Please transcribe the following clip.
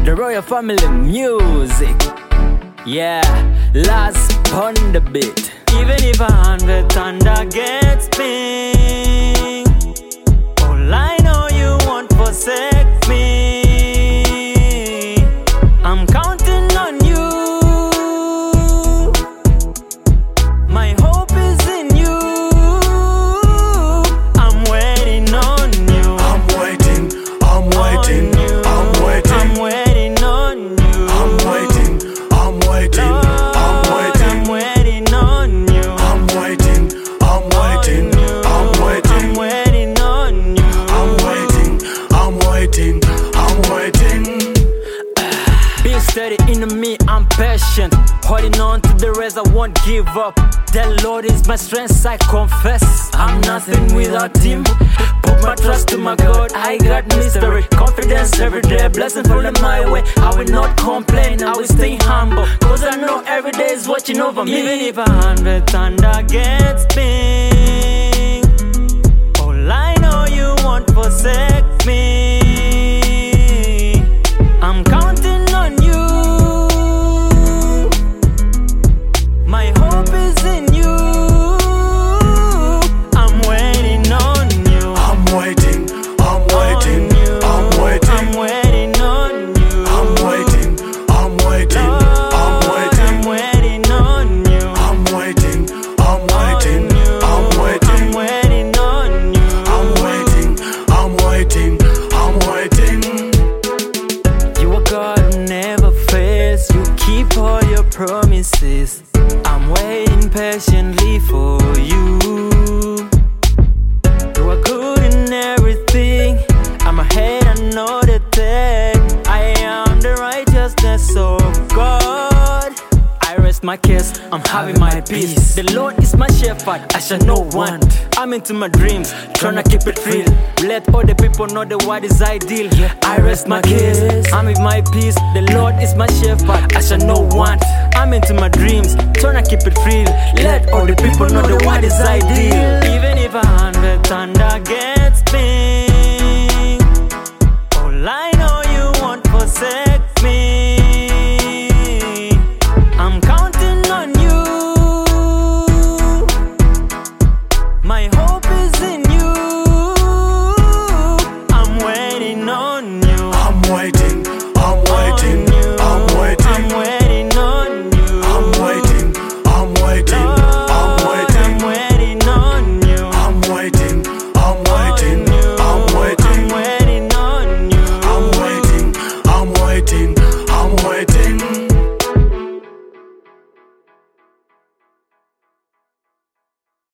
The Royal Family Music. Yeah, last on the beat. Even if 100 thunder gets ping, all I know you won't forsake me. I'm counting on you. My hope is in you. I'm waiting on you. I'm waiting, I'm waiting, I'm waiting, I'm waiting on you. I'm waiting, I'm waiting, I'm waiting, I'm waiting on you. I'm waiting, I'm waiting, I'm waiting, I'm waiting on you. I'm waiting, I'm waiting, I'm waiting. Be steady in me, I'm patient. Holding on to the rest, I won't give up. The Lord is my strength, I confess. I'm nothing without Him. Put my trust to my God, I got mystery. Confidence every day, blessing falling my way. I will not complain, I will stay humble. Cause I know every day is watching over me. Even if 100 thunder gets ping, all I know you won't forsake me. I'm counting on you. My hope is in you. I'm waiting on you. I'm waiting, I'm waiting, I'm waiting, I'm waiting on you. I'm waiting, I'm waiting, I'm waiting, I'm waiting on you. I'm waiting, I'm waiting, I'm waiting, I'm waiting on you. I'm waiting, I'm waiting, I'm waiting. You are God who never fails. You keep all your promises. I'm waiting patiently for you. You are good in everything. I'm ahead, I know the tag. I am the righteousness of God. I rest my case, I'm having my peace. The Lord is my shepherd, I shall not want. I'm into my dreams, tryna keep it real. Let all the people know the word is ideal. I rest my case, I'm with my peace. The Lord is my shepherd, I shall not want. I'm into my dreams, tryna keep it real. Let all the people know the word is ideal. Even if 100 thunder gets ping,